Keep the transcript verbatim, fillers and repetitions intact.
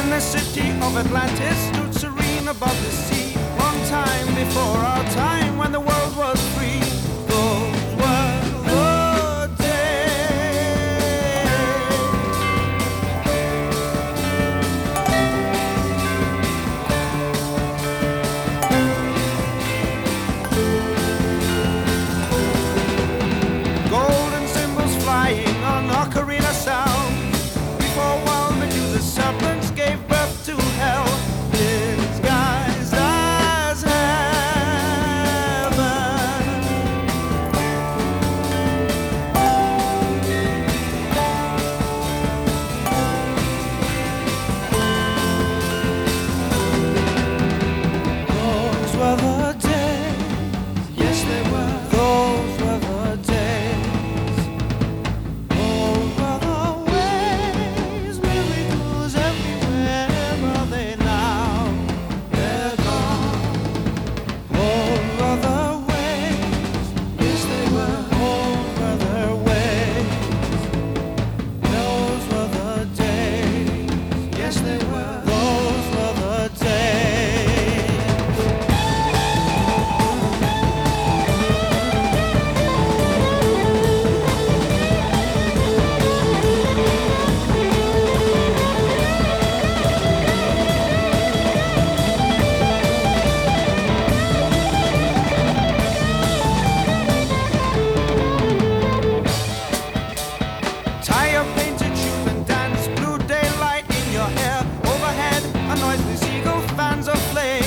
When the city of Atlantis stood serene above the sea, long time before our time, when the world was free. Those were the days. Golden cymbals flying on ocarina sound, before wild Medusa's serpents gave birth to hell, disguised as heaven. Those were the days, yes they were. Those were the days. Those were the ways, miracles everywhere. Are they now? They're gone. Those were the ways, yes they were. Those were the ways. Those were the days, yes they were. Those were the days. Tie your painted shoes and dance, blue daylight in your hair. Overhead, a noiseless eagle fans a flame.